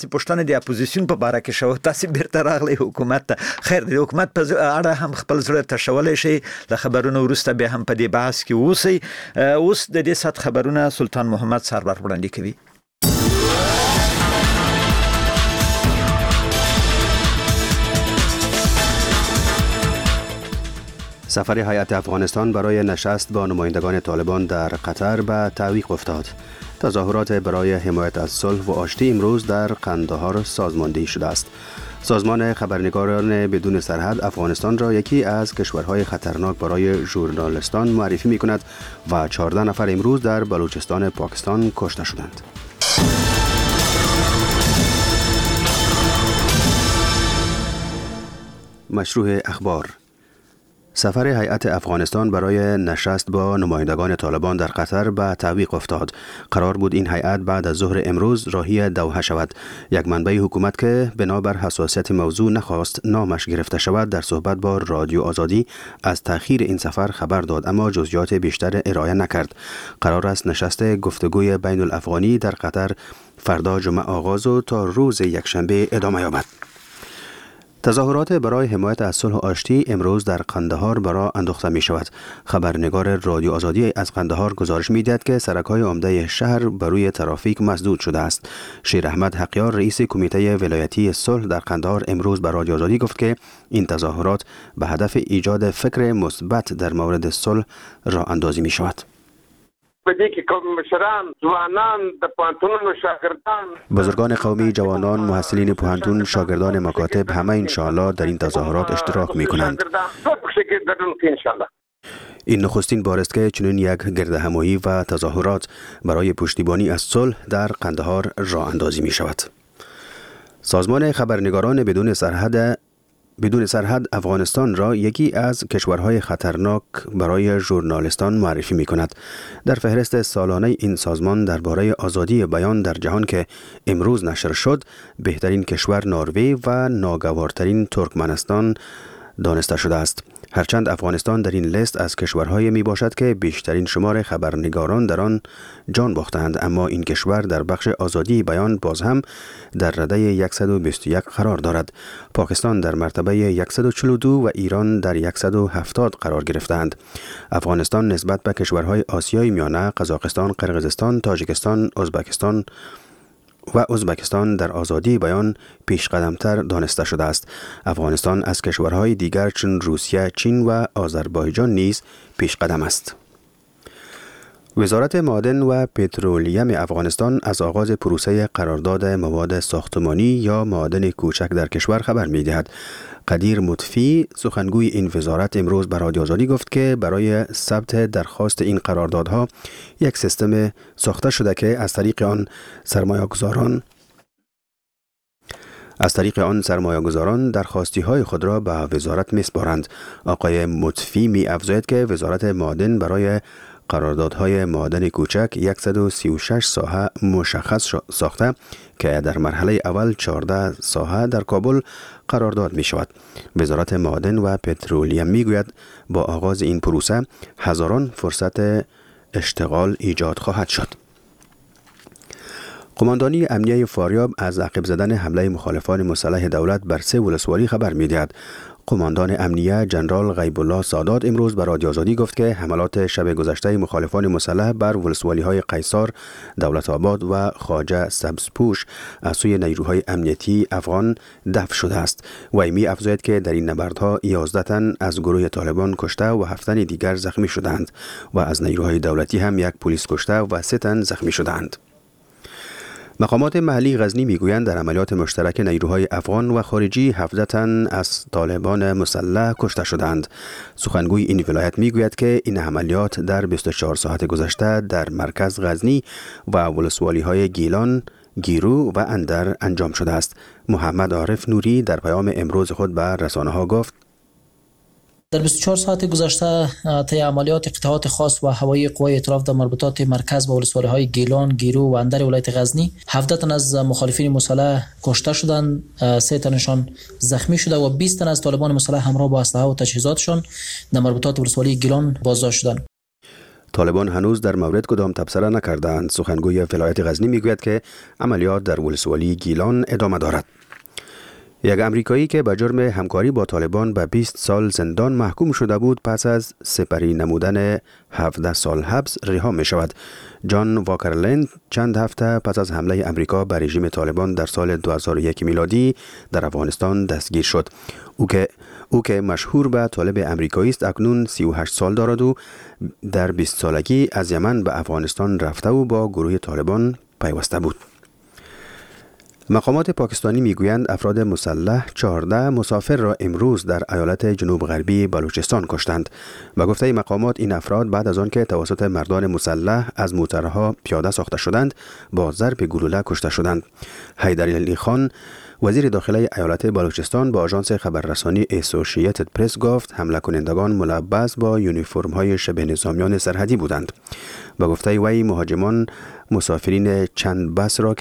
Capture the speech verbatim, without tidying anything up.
پښتنه د اپوزیشن په باره کې شو، تاسو بیرته راغلی حکومت ته. خیر د حکومت په اړه هم خپل زړه تشولای شي، د خبرونو وروسته به هم په دې بحث کې اوسئ. اوس د دې سات خبرونه سلطان محمد سرور وړاندې کوي. سفر هیئت افغانستان برای نشست با نمایندگان طالبان در قطر به تعویق افتاد. تظاهرات برای حمایت از صلح و آشتی امروز در قندهار سازماندهی شده است. سازمان خبرنگاران بدون سرحد افغانستان را یکی از کشورهای خطرناک برای ژورنالیستان معرفی می کند و چهارده نفر امروز در بلوچستان پاکستان کشته شدند. مشروع اخبار. سفر هیئت افغانستان برای نشست با نمایندگان طالبان در قطر به تعویق افتاد. قرار بود این هیئت بعد از ظهر امروز راهی دوحه شود. یک منبع حکومت که بنابر حساسیت موضوع نخواست نامش گرفته شود در صحبت با رادیو آزادی از تأخیر این سفر خبر داد، اما جزئیات بیشتر ارائه نکرد. قرار است نشست گفتگوی بین الافغانی در قطر فردا جمعه آغاز و تا روز یکشنبه ادامه یابد. تظاهرات برای حمایت از صلح و آشتی امروز در قندهار برای اندوخته می شود. خبرنگار رادیو آزادی از قندهار گزارش می دهد که سرک‌های عمده شهر بر روی ترافیک مسدود شده است. شیر احمد حقیار رئیس کمیته ولایتی صلح در قندهار امروز به رادیو آزادی گفت که این تظاهرات به هدف ایجاد فکر مثبت در مورد صلح راه اندازی می شود. بزرگان قومی، جوانان، محصلین پوهنتون، شاگردان مکاتب همه انشاءالله در این تظاهرات اشتراک می کنند. این نخستین بار است که چنین یک گردهمایی و تظاهرات برای پشتیبانی از صلح در قندهار راه اندازی می شود. سازمان خبرنگاران بدون سرحد بدون سرحد افغانستان را یکی از کشورهای خطرناک برای ژورنالیستان معرفی می کند. در فهرست سالانه این سازمان درباره آزادی بیان در جهان که امروز نشر شد، بهترین کشور نروژ و ناگوارترین ترکمنستان دانسته شده است. هرچند افغانستان در این لیست از کشورهای می باشد که بیشترین شمار خبرنگاران در آن جان باختند، اما این کشور در بخش آزادی بیان باز هم در رده صد و بیست و یک قرار دارد. پاکستان در مرتبه صد و چهل و دو و ایران در صد و هفتاد قرار گرفتند. افغانستان نسبت به کشورهای آسیای میانه، قزاقستان، قرقیزستان، تاجیکستان، ازبکستان و ازبکستان در آزادی بیان پیش قدمتر دانسته شده است. افغانستان از کشورهای دیگر چون روسیه، چین و آذربایجان نیز پیش قدم است. وزارت معادن و پترولیم افغانستان از آغاز پروسه قرارداد مواد ساختمانی یا معادن کوچک در کشور خبر می دهد. قدیر مطفی سخنگوی این وزارت امروز به رادیو آزادی گفت که برای ثبت درخواست این قراردادها یک سیستم ساخته شده که از طریق آن سرمایه‌گذاران از طریق آن سرمایه‌گذاران درخواستی های خود را به وزارت می‌سپارند. آقای مطفی می افزاید که وزارت معادن برای قراردادهای معادن کوچک صد و سی و شش ساحه مشخص ساخته که در مرحله اول چهارده ساحه در کابل قرارداد می شود. وزارت معادن و پترولیم می گوید با آغاز این پروسه هزاران فرصت اشتغال ایجاد خواهد شد. قماندانی امنیه فاریاب از عقب زدن حمله مخالفان مسلح دولت بر سه ولسوالی خبر می دهد. قماندان امنیه جنرال غیب الله سادات امروز به رادیو آزادی گفت که حملات شب گذشته مخالفان مسلح بر ولسوالی های قیصار، دولت آباد و خواجه سبزپوش از سوی نیروهای امنیتی افغان دفع شده است. وی می افزاید که در این نبردها یازده تن از گروه طالبان کشته و هفت تن دیگر زخمی شدند و از نیروهای دولتی هم یک پلیس کشته و سه تن زخمی شدند. مقامات محلی غزنی میگویند در عملیات مشترک نیروهای افغان و خارجی هفده تن از طالبان مسلح کشته شدند. سخنگوی این ولایت میگوید که این عملیات در بیست و چهار ساعت گذشته در مرکز غزنی و ولسوالی های گیلان، گیرو و اندر انجام شده است. محمد عارف نوری در پیام امروز خود به رسانه ها گفت در بیست و چهار ساعت گذشته طی عملیات اقتحاط خاص و هوایی قوای ائتلاف در مربوطات مرکز و ولسوالی‌های گیلان، گیرو و اندر ولایت غزنی هفده تن از مخالفین مسلح کشته شدند، سه تنشان زخمی شده و بیست تن از طالبان مسلح همراه با اسلحه و تجهیزاتشان در مربوطات ولسوالی گیلان بازداشت شدند. طالبان هنوز در مورد کدام تبصره نکردند. سخنگوی ولایت غزنی میگوید که عملیات در ولسوالی گیلان ادامه دارد. یک امریکایی که به جرم همکاری با طالبان به بیست سال زندان محکوم شده بود پس از سپری نمودن هفده سال حبس رها می شود. جان واکرلند چند هفته پس از حمله امریکا به رژیم طالبان در سال دو هزار و یک میلادی در افغانستان دستگیر شد. او که او که مشهور به طالب امریکایی است اکنون سی و هشت سال دارد و در بیست سالگی از یمن به افغانستان رفته و با گروه طالبان پیوسته بود. مقامات پاکستانی میگویند افراد مسلح چهارده مسافر را امروز در ایالت جنوب غربی بلوچستان کشتند. به گفته مقامات این افراد بعد از آن که توسط مردان مسلح از موترها پیاده ساخته شدند با ضرب گلوله کشته شدند. حیدر علی خان وزیر داخلی ایالت بلوچستان با آژانس خبررسانی اسوسییتد پرس گفت حمله کنندگان ملبس با یونیفرم های شبه نظامیان سرحدی بودند. به گفته وی مهاجمان مسافرین چند بس را